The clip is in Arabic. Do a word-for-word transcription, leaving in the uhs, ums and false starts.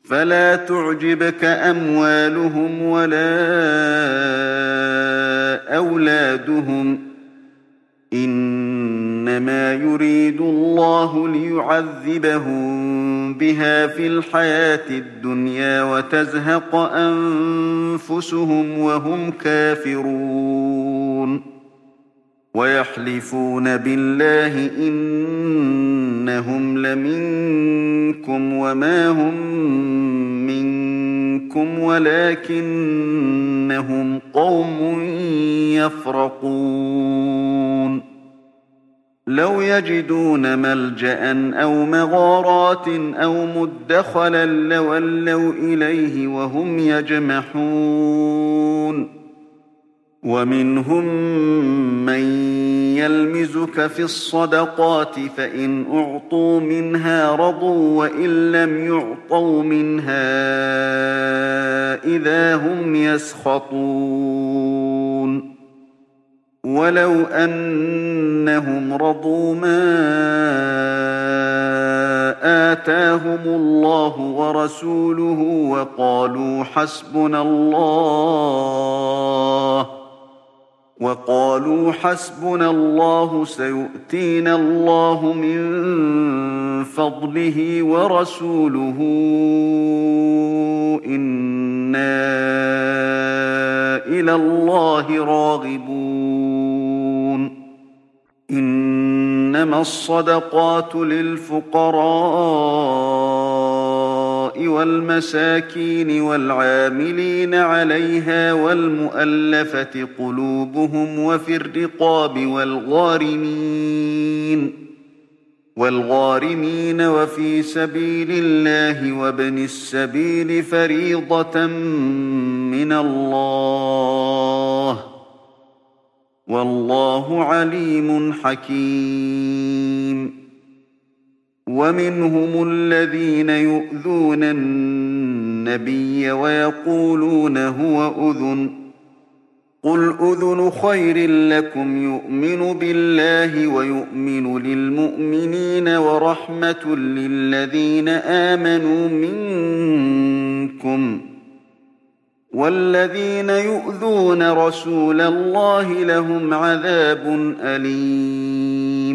فلا تعجبك أموالهم ولا أولادهم، إنما يريد الله ليعذبهم بها في الحياة الدنيا وتزهق أنفسهم وهم كافرون. ويحلفون بالله إنهم لمنكم وما هم منكم ولكنهم قوم يفرقون. لو يجدون ملجأ أو مغارات أو مدخلا لولوا إليه وهم يجمحون. ومنهم من يلمزك في الصدقات فإن أعطوا منها رضوا وإن لم يعطوا منها إذا هم يسخطون. ولو أنهم رضوا ما آتاهم الله ورسوله وقالوا حسبنا الله وقالوا حسبنا الله سيؤتينا الله من فضله ورسوله إنا إلى الله راغبون. إنما الصدقات للفقراء والمساكين والعاملين عليها والمؤلفة قلوبهم وفي الرقاب والغارمين والغارمين وفي سبيل الله وابن السبيل فريضة من الله والله عليم حكيم. ومنهم الذين يؤذون النبي ويقولون هو أذن قل أذن خير لكم يؤمن بالله ويؤمن للمؤمنين ورحمة للذين آمنوا منكم والذين يؤذون رسول الله لهم عذاب أليم.